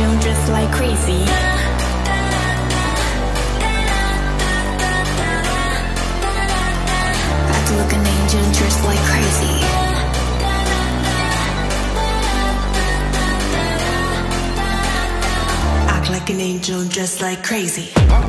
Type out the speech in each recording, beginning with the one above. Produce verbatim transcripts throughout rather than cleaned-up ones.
angel dressed like crazy. Act like an angel dressed like crazy. Act like an angel dressed like crazy.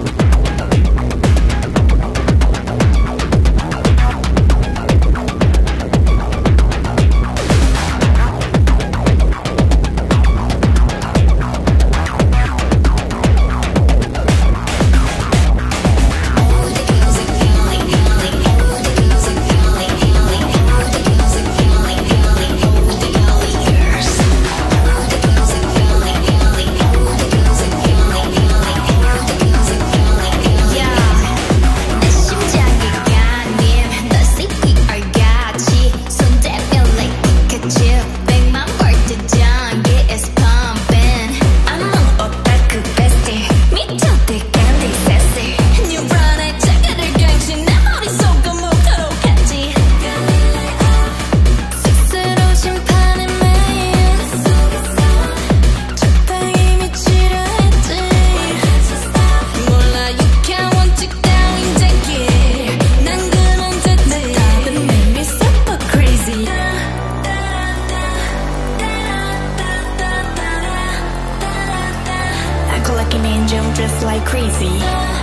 Like an angel dressed like crazy.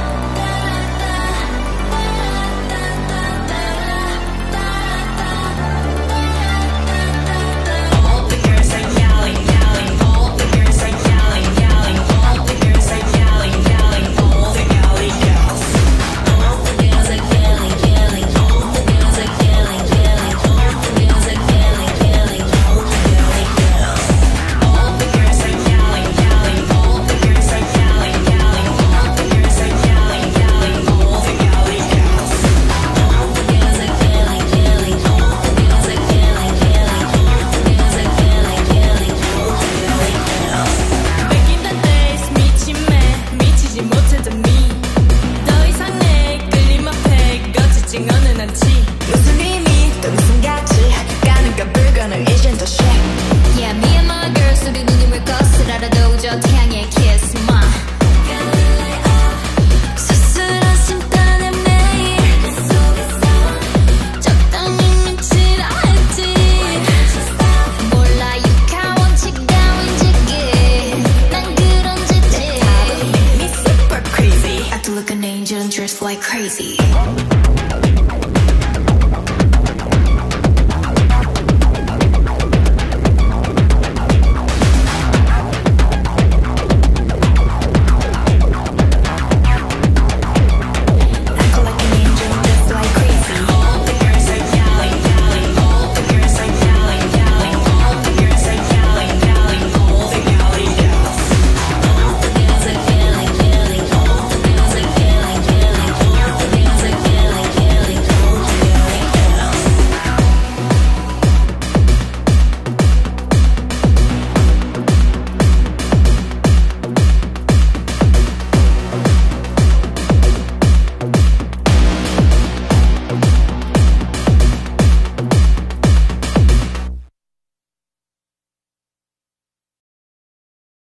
무슨 의미 또 무슨 가치 가능과 불가능 이젠 더 shit. Yeah, me and my girls 우리 눈이 물 것을 알아도 저 태양의 kiss my 스스로 심판의 매일 적당히 미치라 했지. 몰라 육하 원칙 따윈 지키 난 그런 짓지. Me super crazy. Act like an angel dressed like crazy.